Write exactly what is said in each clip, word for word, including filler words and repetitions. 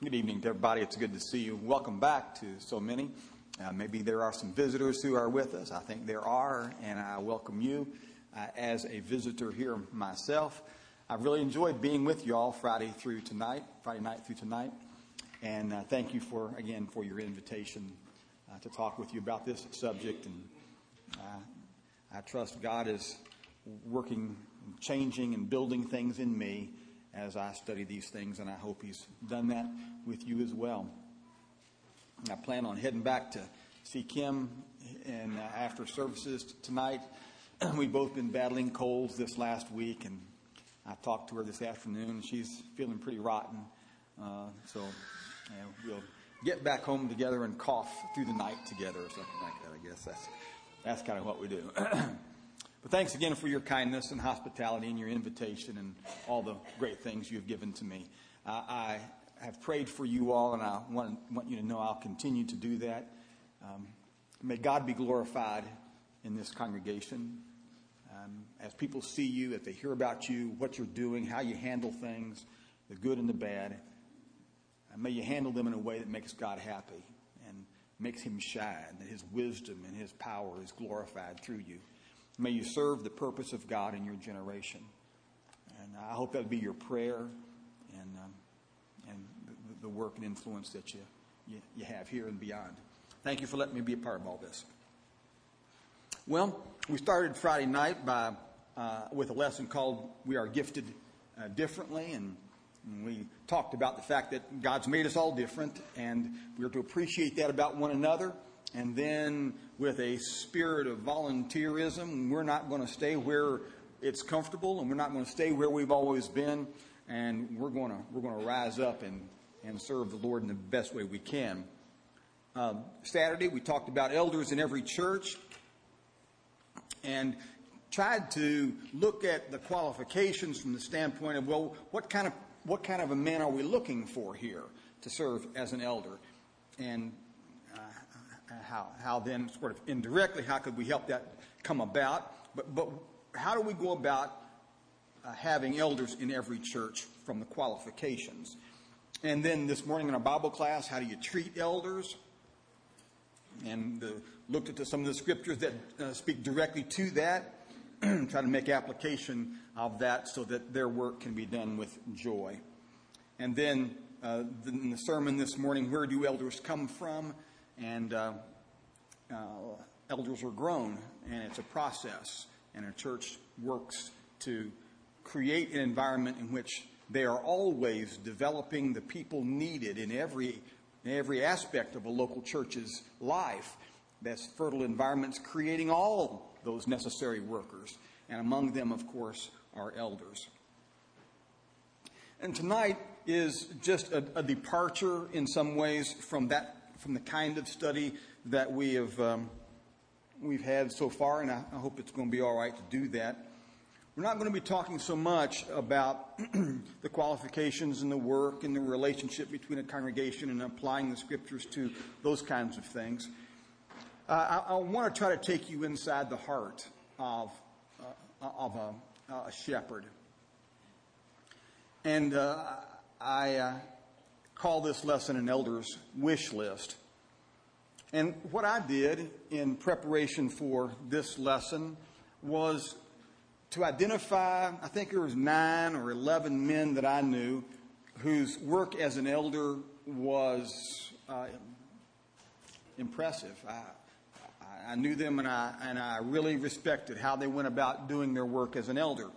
Good evening to everybody. It's good to see you. Welcome back to so many. Uh, maybe there are some visitors who are with us. I think there are, and I welcome you uh, as a visitor here myself. I've really enjoyed being with you all Friday through tonight, Friday night through tonight. And uh, thank you for, again, for your invitation uh, to talk with you about this subject. And uh, I trust God is working, changing, and building things in me as I study these things, and I hope He's done that with you as well. I plan on heading back to see Kim and uh, after services tonight. We've both been battling colds this last week, and I talked to her this afternoon. She's feeling pretty rotten, uh, so uh, we'll get back home together and cough through the night together or something like that. I guess that's that's kind of what we do. But thanks again for your kindness and hospitality and your invitation and all the great things you've given to me. Uh, I have prayed for you all, and I want, want you to know I'll continue to do that. Um, may God be glorified in this congregation. Um, as people see you, as they hear about you, what you're doing, how you handle things, the good and the bad, and may you handle them in a way that makes God happy and makes Him shine, that His wisdom and His power is glorified through you. May you serve the purpose of God in your generation. And I hope that would be your prayer and um, and the, the work and influence that you, you, you have here and beyond. Thank you for letting me be a part of all this. Well, we started Friday night by uh, with a lesson called We Are Gifted uh, Differently. And, and we talked about the fact that God's made us all different, and we are to appreciate that about one another. And then with a spirit of volunteerism, we're not going to stay where it's comfortable, and we're not going to stay where we've always been. And we're going to we're going to rise up and, and serve the Lord in the best way we can. Um, Saturday, we talked about elders in every church and tried to look at the qualifications from the standpoint of, well, what kind of what kind of a man are we looking for here to serve as an elder? And How, how then, sort of indirectly, how could we help that come about? But, but how do we go about uh, having elders in every church from the qualifications? And then this morning in our Bible class, how do you treat elders? And uh, looked at some of the scriptures that uh, speak directly to that, try to make application of that so that their work can be done with joy. And then uh, in the sermon this morning, where do elders come from? And uh, uh, elders are grown, and it's a process, and a church works to create an environment in which they are always developing the people needed in every in every aspect of a local church's life. That's fertile environments creating all those necessary workers, and among them, of course, are elders. And tonight is just a, a departure in some ways from that. From the kind of study that we have um, we've had so far, and I, I hope it's going to be all right to do that. We're not going to be talking so much about the qualifications and the work and the relationship between a congregation and applying the scriptures to those kinds of things. Uh, I, I want to try to take you inside the heart of uh, of a, a shepherd, and uh, I. Uh, call this lesson an elder's wish list. And what I did in preparation for this lesson was to identify, I think there was nine or eleven men that I knew whose work as an elder was uh, impressive. I, I knew them, and I, and I really respected how they went about doing their work as an elder.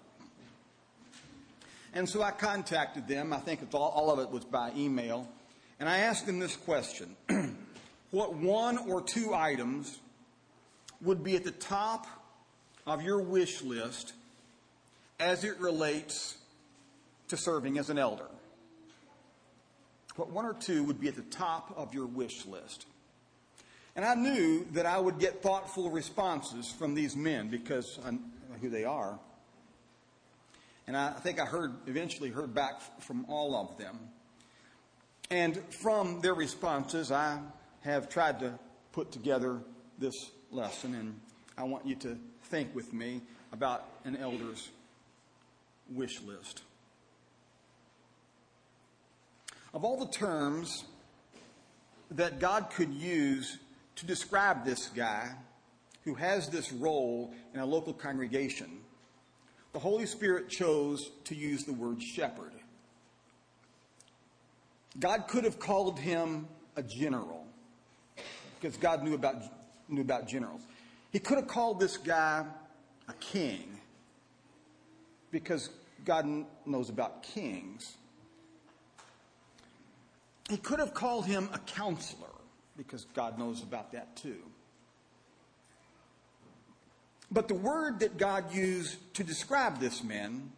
And so I contacted them. I think it's all, all of it was by email. And I asked them this question. What one or two items would be at the top of your wish list as it relates to serving as an elder? What one or two would be at the top of your wish list? And I knew that I would get thoughtful responses from these men because I know who they are. And I think I heard eventually heard back from all of them. And from their responses, I have tried to put together this lesson. And I want you to think with me about an elder's wish list. Of all the terms that God could use to describe this guy who has this role in a local congregation, the Holy Spirit chose to use the word shepherd. God could have called him a general, because God knew about, knew about generals. He could have called this guy a king, because God knows about kings. He could have called him a counselor, because God knows about that too. But the word that God used to describe this man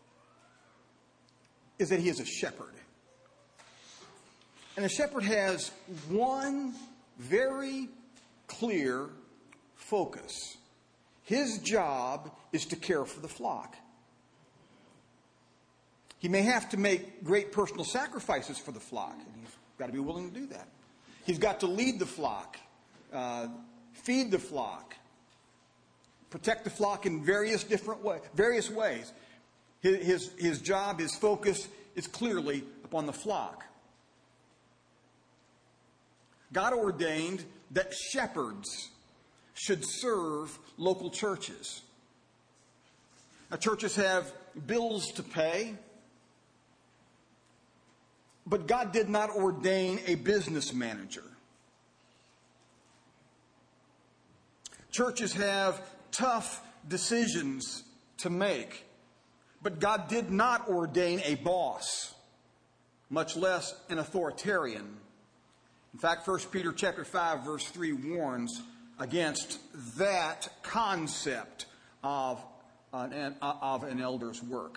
is that he is a shepherd. And a shepherd has one very clear focus. His job is to care for the flock. He may have to make great personal sacrifices for the flock, and he's got to be willing to do that. He's got to lead the flock, uh, feed the flock, protect the flock in various different way, various ways. His, his, his job, his focus is clearly upon the flock. God ordained that shepherds should serve local churches. Now, churches have bills to pay, but God did not ordain a business manager. Churches have tough decisions to make, but God did not ordain a boss, much less an authoritarian. In fact, First Peter chapter five, verse three warns against that concept of an, of an elder's work.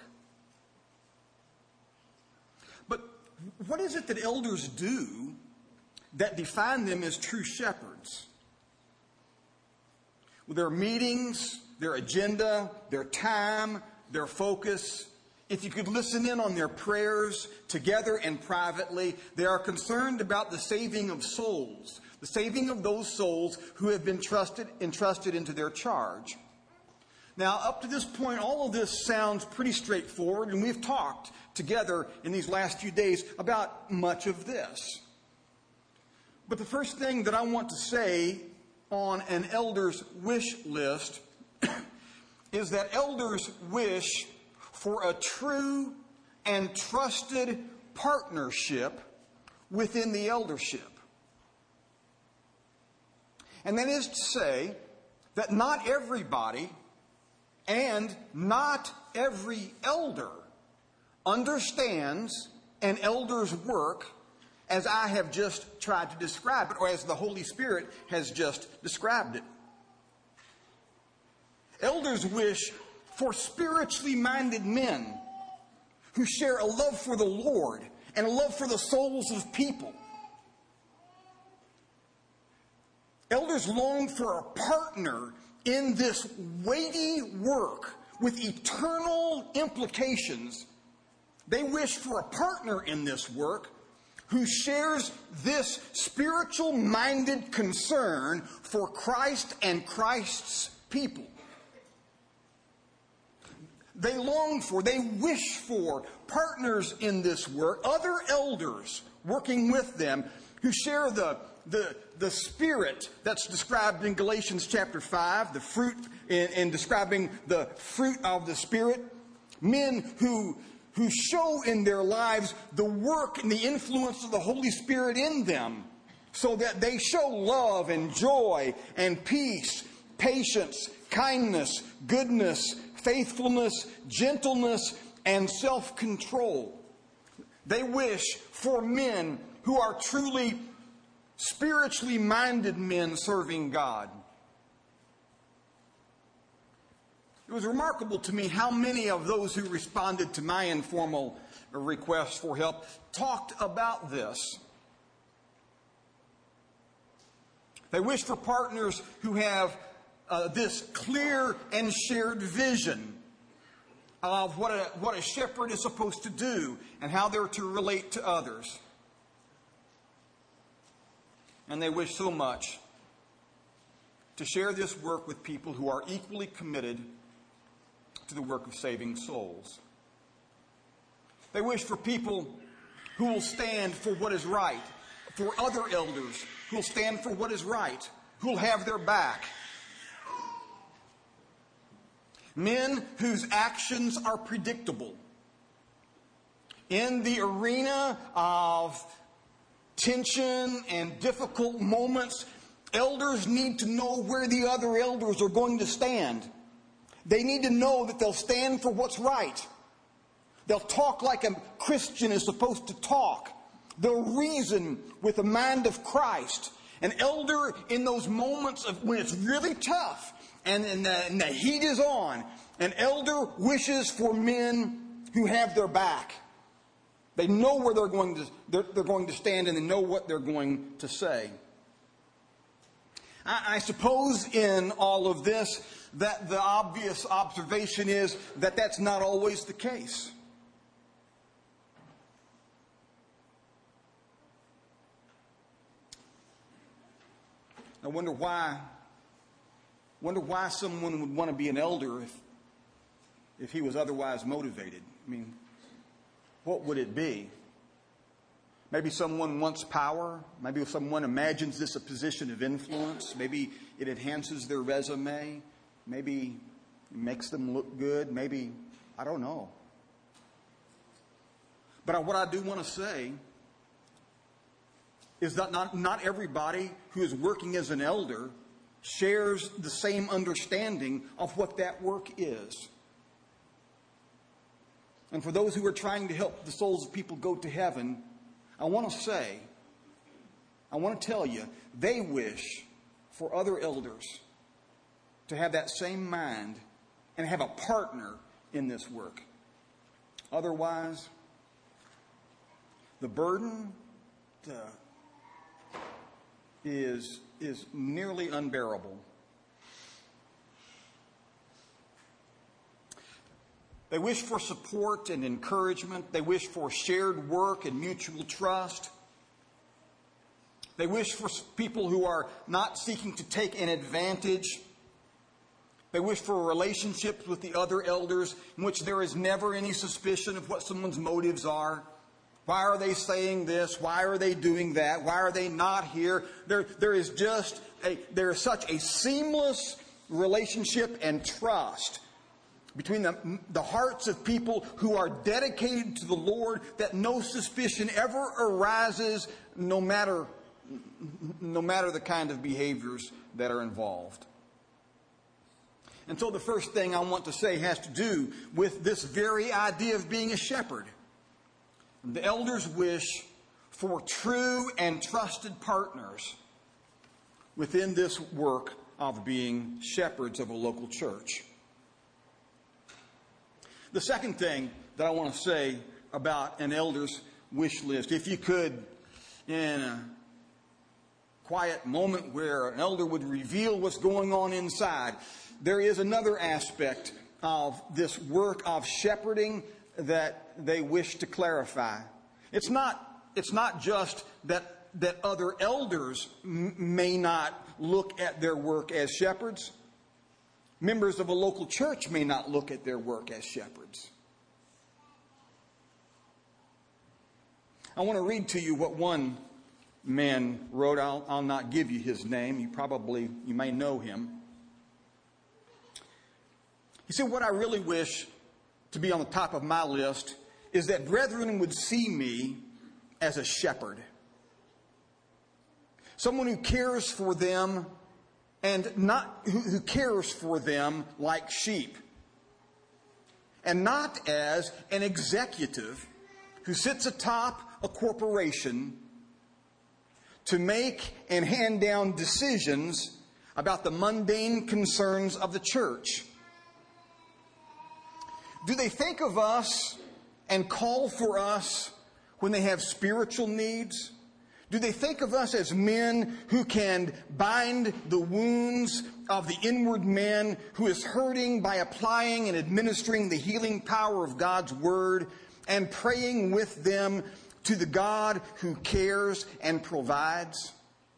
But what is it that elders do that define them as true shepherds? Well, their meetings, their agenda, their time, their focus. If you could listen in on their prayers together and privately, they are concerned about the saving of souls, the saving of those souls who have been trusted, entrusted into their charge. Now, up to this point, all of this sounds pretty straightforward, and we've talked together in these last few days about much of this. But the first thing that I want to say on an elder's wish list is that elders wish for a true and trusted partnership within the eldership. And that is to say that not everybody and not every elder understands an elder's work as I have just tried to describe it, or as the Holy Spirit has just described it. Elders wish for spiritually minded men who share a love for the Lord and a love for the souls of people. Elders long for a partner in this weighty work with eternal implications. They wish for a partner in this work who shares this spiritual-minded concern for Christ and Christ's people. They long for, they wish for partners in this work, other elders working with them who share the, the, the spirit that's described in Galatians chapter five, the fruit, in, in describing the fruit of the Spirit. Men who, who show in their lives the work and the influence of the Holy Spirit in them, so that they show love and joy and peace, patience, kindness, goodness, faithfulness, gentleness, and self-control. They wish for men who are truly spiritually minded men serving God. It was remarkable to me how many of those who responded to my informal request for help talked about this. They wish for partners who have uh, this clear and shared vision of what a, what a shepherd is supposed to do and how they're to relate to others. And they wish so much to share this work with people who are equally committed to the work of saving souls. They wish for people who will stand for what is right, for other elders who will stand for what is right, who will have their back. Men whose actions are predictable. In the arena of tension and difficult moments, elders need to know where the other elders are going to stand. They need to know that they'll stand for what's right. They'll talk like a Christian is supposed to talk. They'll reason with the mind of Christ. An elder in those moments of when it's really tough and, and, the, and the heat is on, an elder wishes for men who have their back. They know where they're going to they're, they're going to stand, and they know what they're going to say. I, I suppose in all of this that the obvious observation is that that's not always the case. I wonder why. Wonder why someone would want to be an elder if, if he was otherwise motivated. I mean, what would it be? Maybe someone wants power. Maybe someone imagines this a position of influence. Maybe it enhances their resume. Maybe it makes them look good. Maybe, I don't know. But what I do want to say is that not, not everybody who is working as an elder shares the same understanding of what that work is. And for those who are trying to help the souls of people go to heaven, I want to say, I want to tell you, they wish for other elders to have that same mind and have a partner in this work. Otherwise, the burden to is, is nearly unbearable. They wish for support and encouragement. They wish for shared work and mutual trust. They wish for people who are not seeking to take an advantage. They wish for relationships with the other elders in which there is never any suspicion of what someone's motives are. Why are they saying this? Why are they doing that? Why are they not here? There, there is just a, there is such a seamless relationship and trust between the, the hearts of people who are dedicated to the Lord that no suspicion ever arises, no matter, no matter the kind of behaviors that are involved. And so the first thing I want to say has to do with this very idea of being a shepherd. The elders wish for true and trusted partners within this work of being shepherds of a local church. The second thing that I want to say about an elder's wish list, if you could, in a quiet moment where an elder would reveal what's going on inside, there is another aspect of this work of shepherding that they wish to clarify. It's not, it's not just that, that other elders m- may not look at their work as shepherds. Members of a local church may not look at their work as shepherds. I want to read to you what one man wrote. I'll, I'll not give you his name. You probably, you may know him. He said, "What I really wish to be on the top of my list is that brethren would see me as a shepherd. Someone who cares for them and not who, who cares for them like sheep. And not as an executive who sits atop a corporation to make and hand down decisions about the mundane concerns of the church. Do they think of us and call for us when they have spiritual needs? Do they think of us as men who can bind the wounds of the inward man who is hurting by applying and administering the healing power of God's word and praying with them to the God who cares and provides?"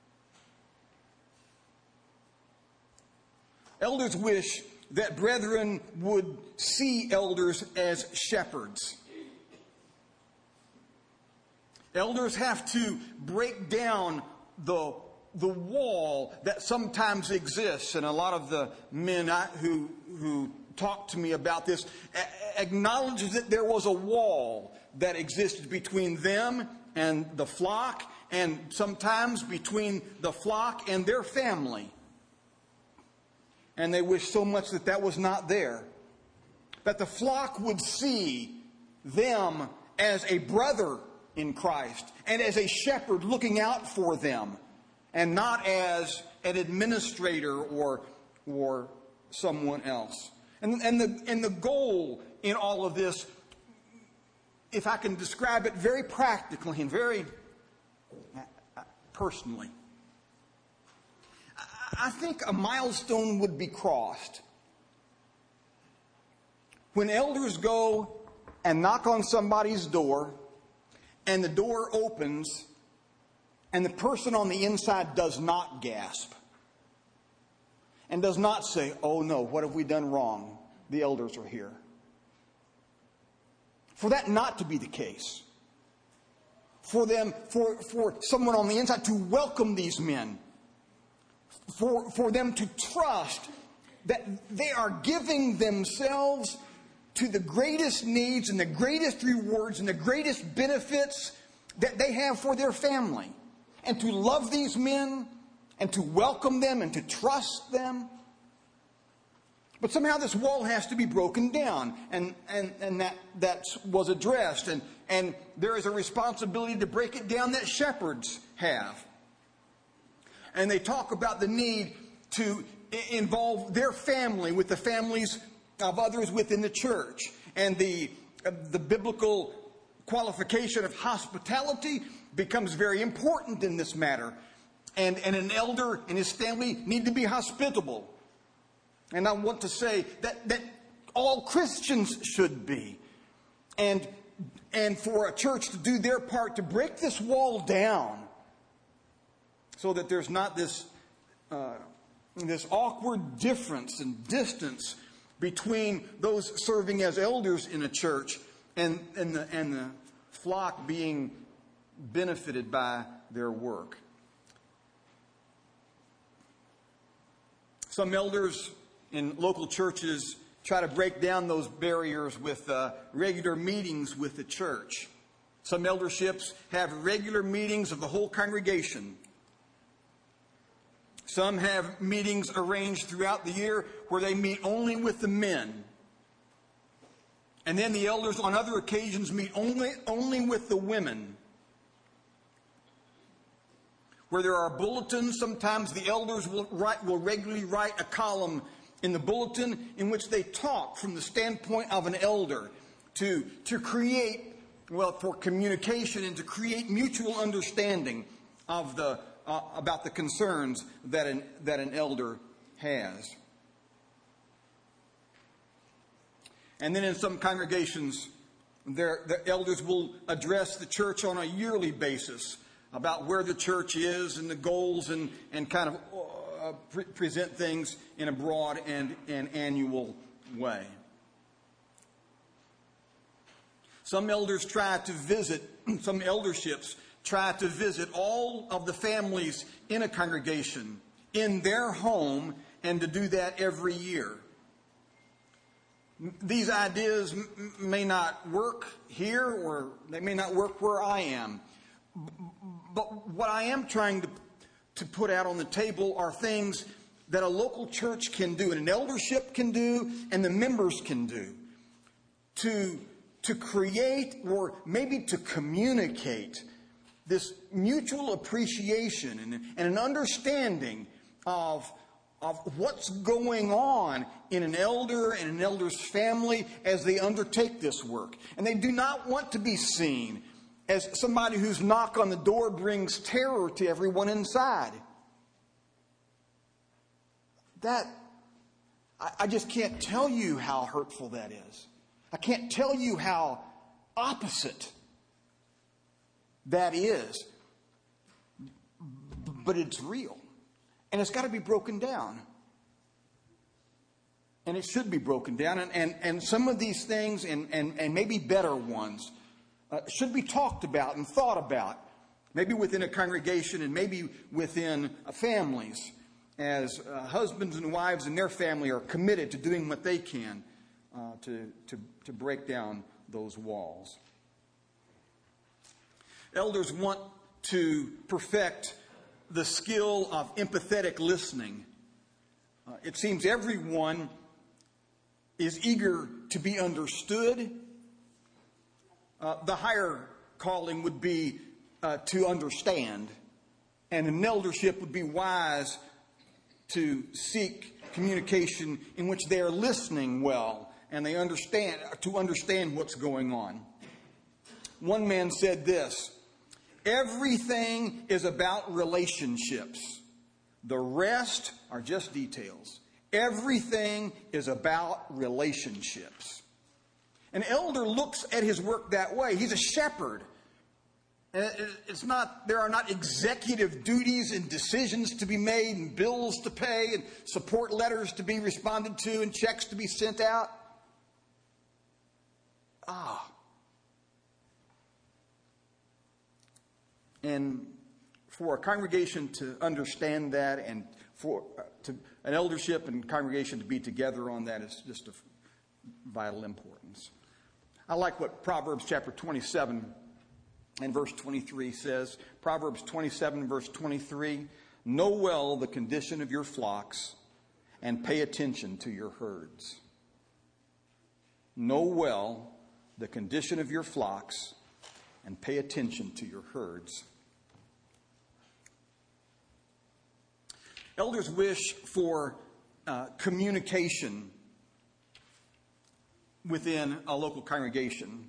Elders wish that brethren would see elders as shepherds. Elders have to break down the, the wall that sometimes exists. And a lot of the men I, who, who talk to me about this a- acknowledges that there was a wall that existed between them and the flock, and sometimes between the flock and their family. And they wish so much that that was not there. That the flock would see them as a brother in Christ and as a shepherd looking out for them, and not as an administrator or, or someone else. And, and, the, and the goal in all of this, if I can describe it very practically and very personally, I think a milestone would be crossed when elders go and knock on somebody's door, and the door opens, and the person on the inside does not gasp and does not say, "Oh no, what have we done wrong? The elders are here." For that not to be the case. For them, for, for someone on the inside to welcome these men. For, for them to trust that they are giving themselves to the greatest needs and the greatest rewards and the greatest benefits that they have for their family. And to love these men and to welcome them and to trust them. But somehow this wall has to be broken down, and, and, and that, that was addressed. And, and there is a responsibility to break it down that shepherds have. And they talk about the need to involve their family with the families of others within the church. And the, uh, the biblical qualification of hospitality becomes very important in this matter. And, and an elder and his family need to be hospitable. And I want to say that, that all Christians should be. And, and for a church to do their part to break this wall down so that there's not this, uh, this awkward difference and distance between those serving as elders in a church and, and, the, and the flock being benefited by their work. Some elders in local churches try to break down those barriers with uh, regular meetings with the church. Some elderships have regular meetings of the whole congregation. Some have meetings arranged throughout the year where they meet only with the men. And then the elders on other occasions meet only, only with the women. Where there are bulletins, sometimes the elders will, write, will regularly write a column in the bulletin in which they talk from the standpoint of an elder to, to create, well, for communication and to create mutual understanding of the, uh, about the concerns that an, that an elder has. And then in some congregations, their, the elders will address the church on a yearly basis about where the church is and the goals, and, and kind of uh, pre- present things in a broad and, and annual way. Some elders try to visit, some elderships try to visit all of the families in a congregation in their home, and to do that every year. These ideas m- may not work here, or they may not work where I am. But what I am trying to, to put out on the table are things that a local church can do, and an eldership can do, and the members can do, to, to create or maybe to communicate this mutual appreciation and, and an understanding of, of what's going on in an elder and an elder's family as they undertake this work. And they do not want to be seen as somebody whose knock on the door brings terror to everyone inside. That, I, I just can't tell you how hurtful that is. I can't tell you how opposite that is. But it's real. And it's got to be broken down. And it should be broken down. And, and, and some of these things, and, and, and maybe better ones, uh, should be talked about and thought about, maybe within a congregation and maybe within uh, families, as uh, husbands and wives and their family are committed to doing what they can uh, to, to, to break down those walls. Elders want to perfect the skill of empathetic listening. Uh, it seems everyone is eager to be understood. Uh, the higher calling would be uh, to understand. And an eldership would be wise to seek communication in which they are listening well and they understand, to understand what's going on. One man said this: everything is about relationships. The rest are just details. Everything is about relationships. An elder looks at his work that way. He's a shepherd. It's not, there are not executive duties and decisions to be made and bills to pay and support letters to be responded to and checks to be sent out. Ah. And for a congregation to understand that and for uh, to, an eldership and congregation to be together on that is just of vital importance. I like what Proverbs chapter twenty-seven and verse twenty-three says. Proverbs twenty-seven verse twenty-three, know well the condition of your flocks and pay attention to your herds. Know well the condition of your flocks and pay attention to your herds. Elders wish for uh, communication within a local congregation.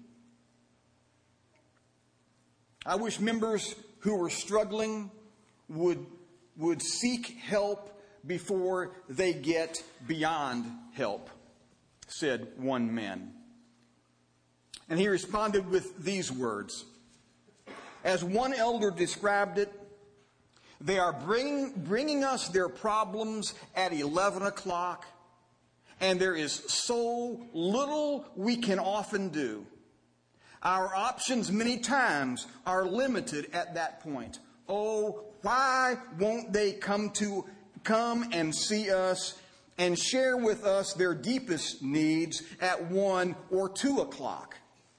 I wish members who are struggling would, would seek help before they get beyond help, said one man. And he responded with these words. As one elder described it, they are bring, bringing us their problems at eleven o'clock, and there is so little we can often do. Our options many times are limited at that point. Oh, why won't they come to come and see us and share with us their deepest needs at one or two o'clock?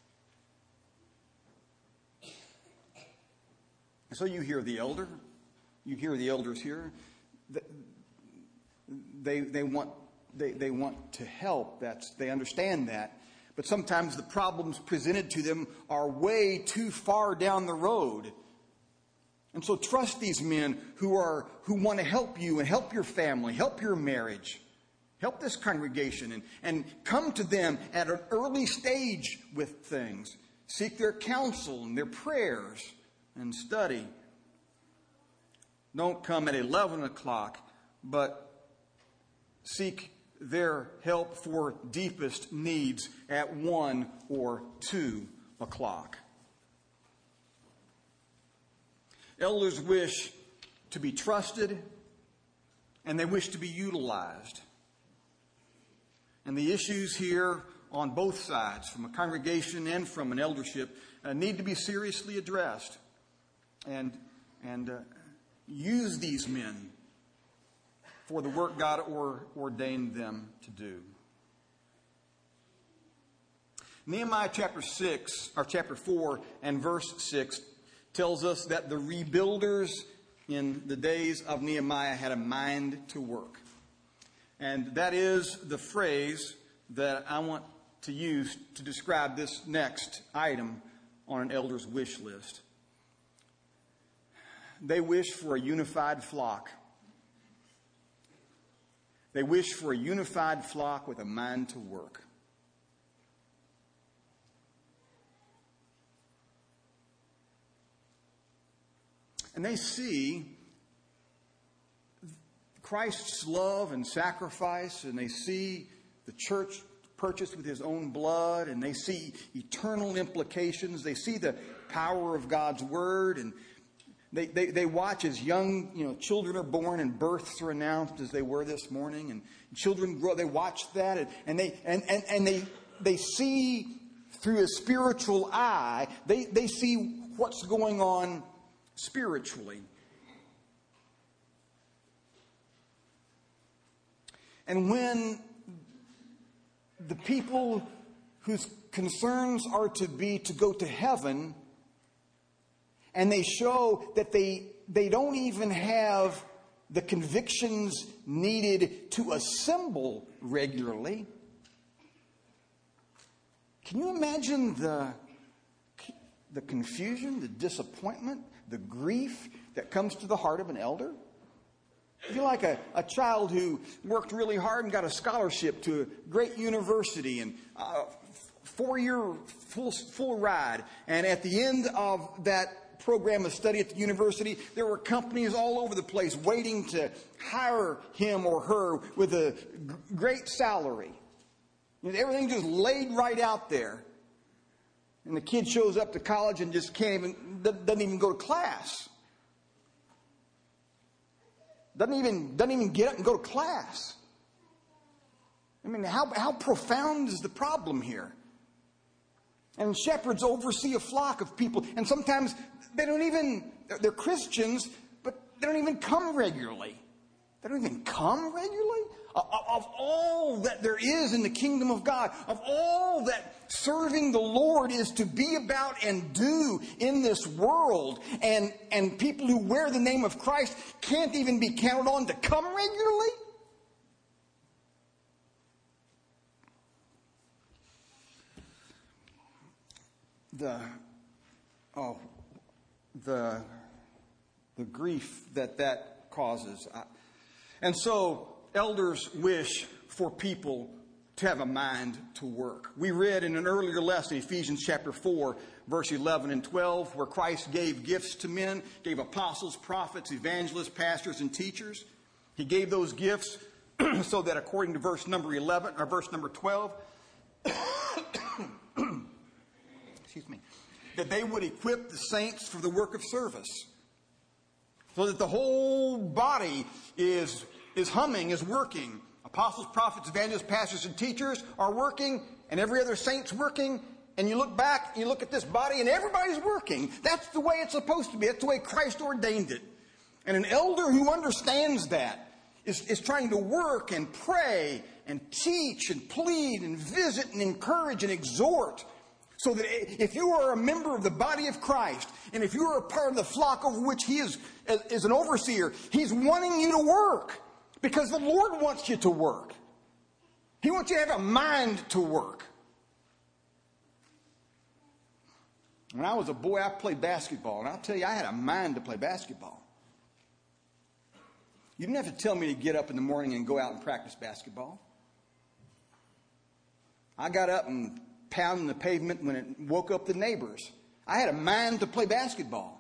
So you hear the elder. You hear the elders here. They, they, want, they, they want to help. That's, they understand that. But sometimes the problems presented to them are way too far down the road. And so trust these men who are who want to help you and help your family, help your marriage, help this congregation, and, and come to them at an early stage with things. Seek their counsel and their prayers and study. Don't come at eleven o'clock, but seek their help for deepest needs at one or two o'clock. Elders wish to be trusted, and they wish to be utilized. And the issues here on both sides, from a congregation and from an eldership, uh, need to be seriously addressed. And, and uh, use these men for the work God or, ordained them to do. Nehemiah chapter six, or chapter four and verse six tells us that the rebuilders in the days of Nehemiah had a mind to work. And that is the phrase that I want to use to describe this next item on an elder's wish list. They wish for a unified flock. They wish for a unified flock with a mind to work. And they see Christ's love and sacrifice, and they see the church purchased with his own blood, and they see eternal implications. They see the power of God's word, and They, they they watch as young, you know, children are born and births are announced as they were this morning, and children grow. They watch that, and, and they and, and, and they they see through a spiritual eye. They, they see what's going on spiritually. And when the people whose concerns are to be to go to heaven, and they show that they, they don't even have the convictions needed to assemble regularly, can you imagine the, the confusion, the disappointment, the grief that comes to the heart of an elder? I feel like a, a child who worked really hard and got a scholarship to a great university and a four-year full, full ride. And at the end of that program of study at the university, there were companies all over the place waiting to hire him or her with a g- great salary. You know, everything just laid right out there. And the kid shows up to college and just can't even, doesn't even go to class. Doesn't even, doesn't even get up and go to class. I mean, how, how profound is the problem here? And shepherds oversee a flock of people. And sometimes they don't even, they're Christians, but they don't even come regularly. They don't even come regularly? Of, of all that there is in the kingdom of God, of all that serving the Lord is to be about and do in this world, and, and people who wear the name of Christ can't even be counted on to come regularly? The, oh, the, the grief that that causes. And so, elders wish for people to have a mind to work. We read in an earlier lesson, Ephesians chapter four, verse eleven and twelve, where Christ gave gifts to men, gave apostles, prophets, evangelists, pastors, and teachers. He gave those gifts so that according to verse number eleven, or verse number twelve, excuse me, that they would equip the saints for the work of service. So that the whole body is is humming, is working. Apostles, prophets, evangelists, pastors, and teachers are working, and every other saint's working. And you look back, you look at this body, and everybody's working. That's the way it's supposed to be. That's the way Christ ordained it. And an elder who understands that is, is trying to work and pray and teach and plead and visit and encourage and exhort. So that if you are a member of the body of Christ, and if you are a part of the flock over which he is, is an overseer, he's wanting you to work. Because the Lord wants you to work. He wants you to have a mind to work. When I was a boy, I played basketball. And I'll tell you, I had a mind to play basketball. You didn't have to tell me to get up in the morning and go out and practice basketball. I got up and pounded the pavement when it woke up the neighbors. I had a mind to play basketball.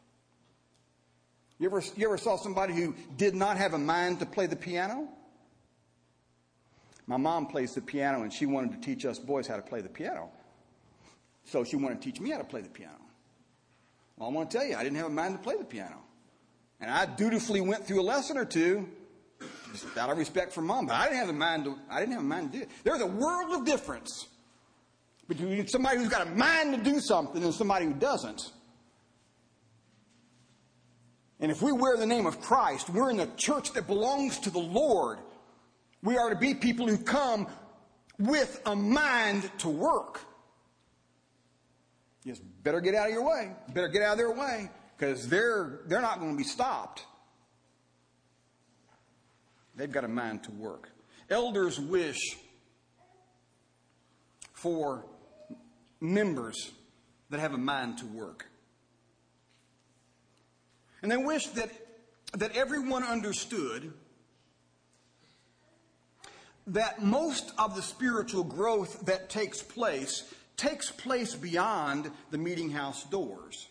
You ever, you ever saw somebody who did not have a mind to play the piano? My mom plays the piano, and she wanted to teach us boys how to play the piano. So she wanted to teach me how to play the piano. Well, I want to tell you, I didn't have a mind to play the piano. And I dutifully went through a lesson or two, just out of respect for Mom, but I didn't have a mind to, I didn't have a mind to do it. There's a world of difference between somebody who's got a mind to do something and somebody who doesn't. And if we wear the name of Christ, we're in the church that belongs to the Lord. We are to be people who come with a mind to work. You just better get out of your way. Better get out of their way, because they're, they're not going to be stopped. They've got a mind to work. Elders wish for members that have a mind to work. And they wish that, that everyone understood that most of the spiritual growth that takes place takes place beyond the meeting house doors.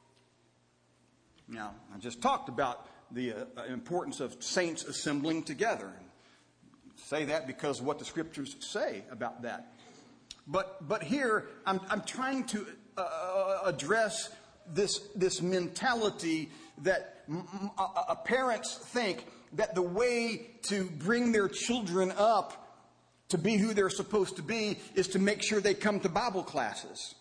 Now, I just talked about the uh, importance of saints assembling together. Say that because of what the scriptures say about that. But but here, I'm, I'm trying to uh, address this, this mentality that m- m- uh, parents think that the way to bring their children up to be who they're supposed to be is to make sure they come to Bible classes.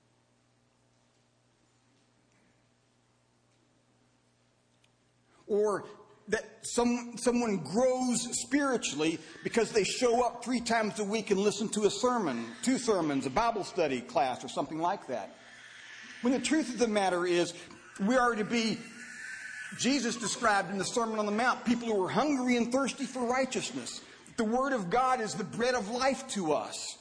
Or that some, someone grows spiritually because they show up three times a week and listen to a sermon, two sermons, a Bible study class, or something like that. When the truth of the matter is, we are to be, Jesus described in the Sermon on the Mount, people who are hungry and thirsty for righteousness. The Word of God is the bread of life to us.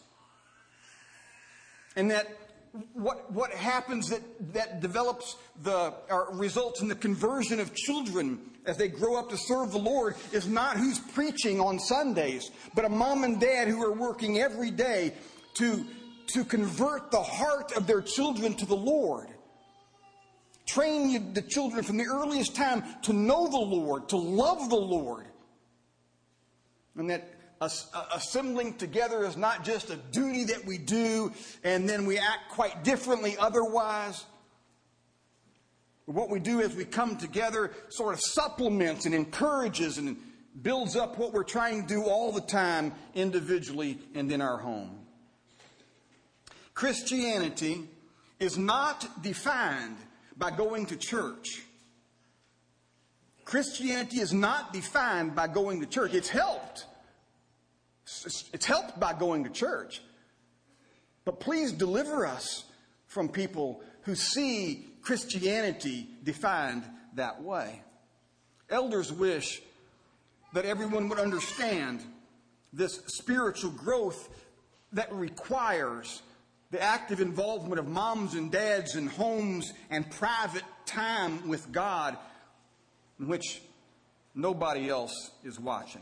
And that what what happens that, that develops the, or results in the conversion of children as they grow up to serve the Lord is not who's preaching on Sundays, but a mom and dad who are working every day to, to convert the heart of their children to the Lord. Train the children from the earliest time to know the Lord, to love the Lord. And that assembling together is not just a duty that we do and then we act quite differently otherwise. What we do as we come together sort of supplements and encourages and builds up what we're trying to do all the time individually and in our home. Christianity is not defined by going to church. Christianity is not defined by going to church. It's helped. It's helped by going to church. But please deliver us from people who see Christianity defined that way. Elders wish that everyone would understand this spiritual growth that requires the active involvement of moms and dads in homes and private time with God in which nobody else is watching.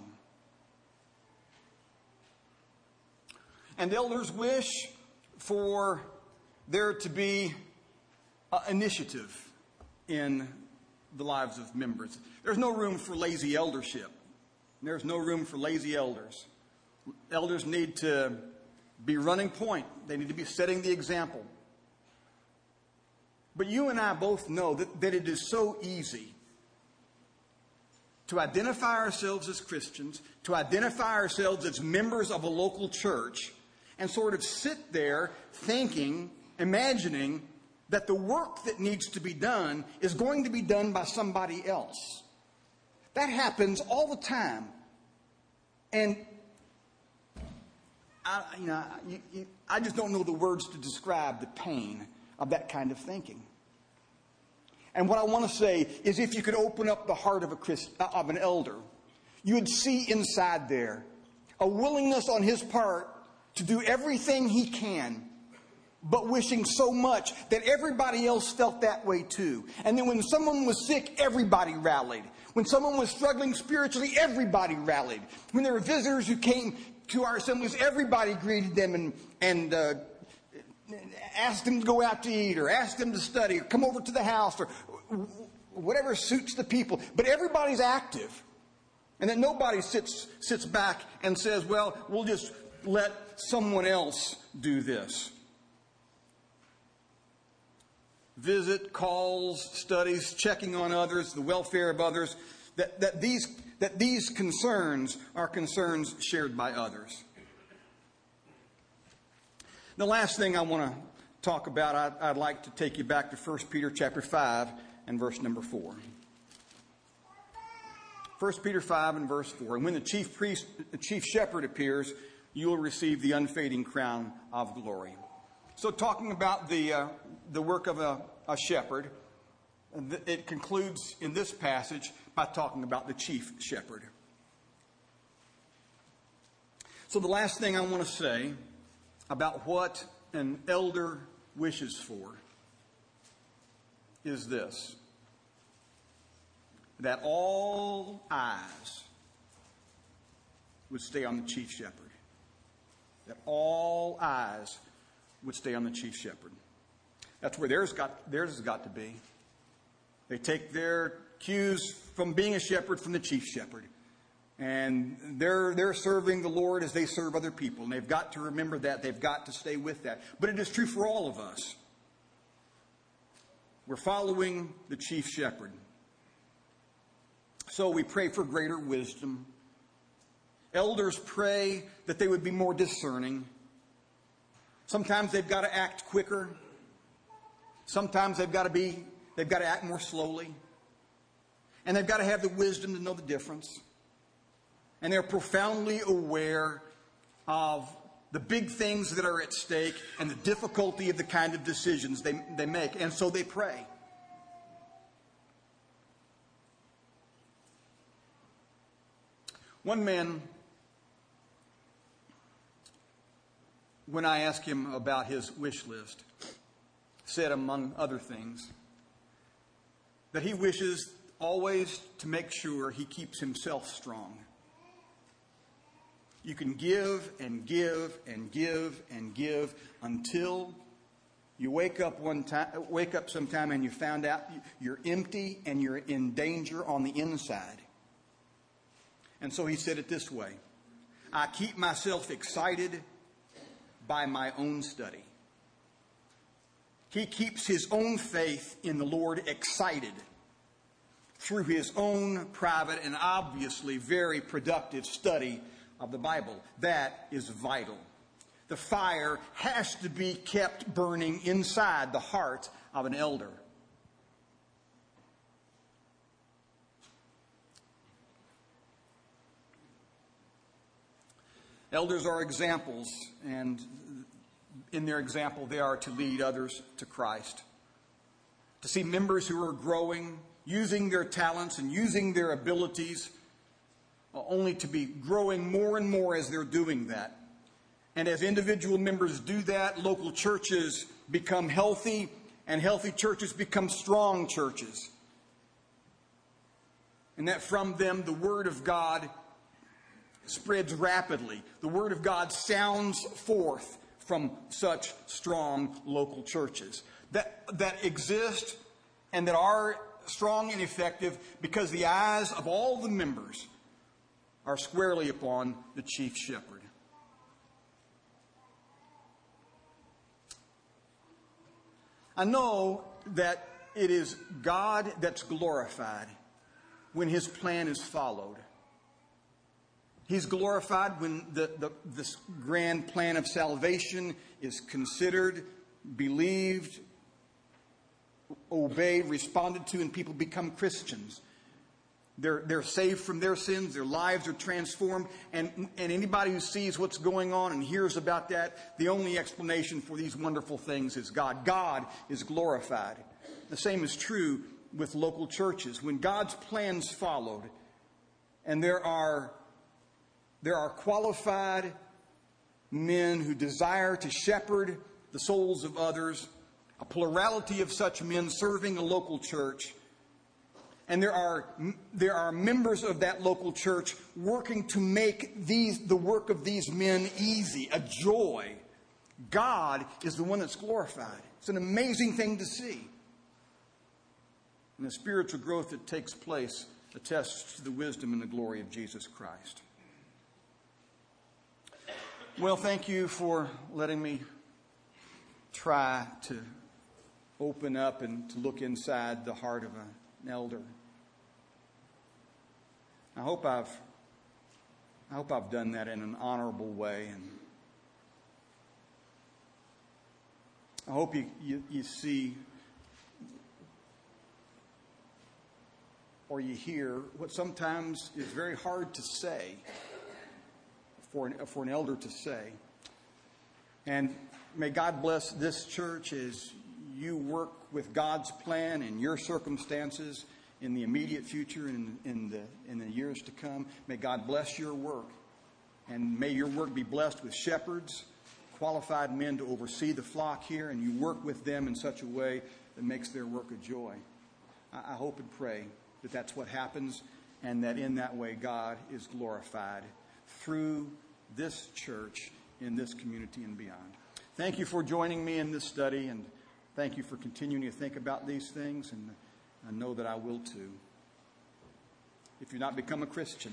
And elders wish for there to be uh, initiative in the lives of members. There's no room for lazy eldership. There's no room for lazy elders. Elders need to be running point. They need to be setting the example. But you and I both know that, that it is so easy to identify ourselves as Christians, to identify ourselves as members of a local church, and sort of sit there thinking, imagining that the work that needs to be done is going to be done by somebody else. That happens all the time. And I, you know, you, you, I just don't know the words to describe the pain of that kind of thinking. And what I want to say is if you could open up the heart of, a Christ, of an elder, you would see inside there a willingness on his part to do everything he can, but wishing so much that everybody else felt that way too. And then when someone was sick, everybody rallied. When someone was struggling spiritually, everybody rallied. When there were visitors who came to our assemblies, everybody greeted them and, and uh, asked them to go out to eat or asked them to study or come over to the house or whatever suits the people. But everybody's active. And then nobody sits, sits back and says, well, we'll just let someone else do this. Visit, calls, studies, checking on others, the welfare of others, that, that, these, that these concerns are concerns shared by others. The last thing I want to talk about, I'd, I'd like to take you back to First Peter chapter five and verse number four. First Peter five and verse four. And when the chief priest, the chief shepherd appears, you will receive the unfading crown of glory. So talking about the uh, the work of a, a shepherd, it concludes in this passage by talking about the chief shepherd. So the last thing I want to say about what an elder wishes for is this: that all eyes would stay on the chief shepherd. That all eyes would stay on the chief shepherd. That's where theirs got theirs has got to be. They take their cues from being a shepherd from the chief shepherd. And they're they're serving the Lord as they serve other people. And they've got to remember that. They've got to stay with that. But it is true for all of us. We're following the chief shepherd. So we pray for greater wisdom. Elders pray that they would be more discerning. Sometimes they've got to act quicker. Sometimes they've got to be, they've got to act more slowly. And they've got to have the wisdom to know the difference. And they're profoundly aware of the big things that are at stake and the difficulty of the kind of decisions they, they make. And so they pray. One man, when I asked him about his wish list, said, among other things, that he wishes always to make sure he keeps himself strong. You can give and give and give and give until you wake up one time, wake up sometime and you found out you're empty and you're in danger on the inside. And so he said it this way: I keep myself excited by my own study. He keeps his own faith in the Lord excited through his own private and obviously very productive study of the Bible. That is vital. The fire has to be kept burning inside the heart of an elder. Elders are examples, and in their example, they are to lead others to Christ. To see members who are growing, using their talents and using their abilities, only to be growing more and more as they're doing that. And as individual members do that, local churches become healthy, and healthy churches become strong churches. And that from them, the Word of God spreads rapidly. The Word of God sounds forth from such strong local churches that, that exist and that are strong and effective because the eyes of all the members are squarely upon the chief shepherd. I know that it is God that's glorified when His plan is followed. He's glorified when the, the, this grand plan of salvation is considered, believed, obeyed, responded to, and people become Christians. They're, they're saved from their sins. Their lives are transformed. And, and anybody who sees what's going on and hears about that, the only explanation for these wonderful things is God. God is glorified. The same is true with local churches. When God's plan's followed, and there are, there are qualified men who desire to shepherd the souls of others, a plurality of such men serving a local church, and there are, there are members of that local church working to make these, the work of these men easy, a joy. God is the one that's glorified. It's an amazing thing to see. And the spiritual growth that takes place attests to the wisdom and the glory of Jesus Christ. Well, thank you for letting me try to open up and to look inside the heart of an elder. I hope I've I hope I've done that in an honorable way, and I hope you, you, you see or you hear what sometimes is very hard to say for an, for an elder to say. And may God bless this church as you work with God's plan in your circumstances in the immediate future and in the, in the years to come. May God bless your work. And may your work be blessed with shepherds, qualified men to oversee the flock here, and you work with them in such a way that makes their work a joy. I, I hope and pray that that's what happens, and that in that way God is glorified through this church in this community and beyond. Thank you for joining me in this study, and thank you for continuing to think about these things, and I know that I will too. If you've not become a Christian,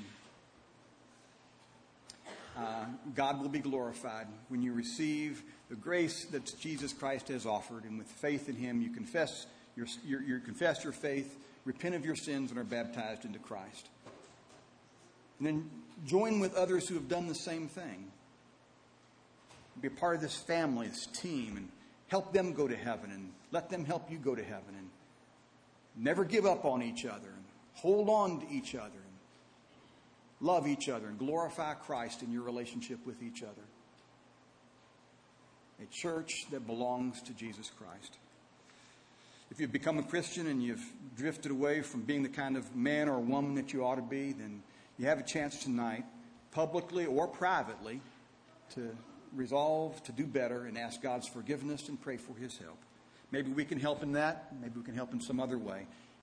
uh, God will be glorified when you receive the grace that Jesus Christ has offered, and with faith in Him, you confess your, your, your confess your faith, repent of your sins, and are baptized into Christ. And then join with others who have done the same thing. Be a part of this family, this team, and help them go to heaven, and let them help you go to heaven. And never give up on each other, and hold on to each other, and love each other, and glorify Christ in your relationship with each other. A church that belongs to Jesus Christ. If you've become a Christian and you've drifted away from being the kind of man or woman that you ought to be, then you have a chance tonight, publicly or privately, to resolve to do better and ask God's forgiveness and pray for His help. Maybe we can help in that. Maybe we can help in some other way.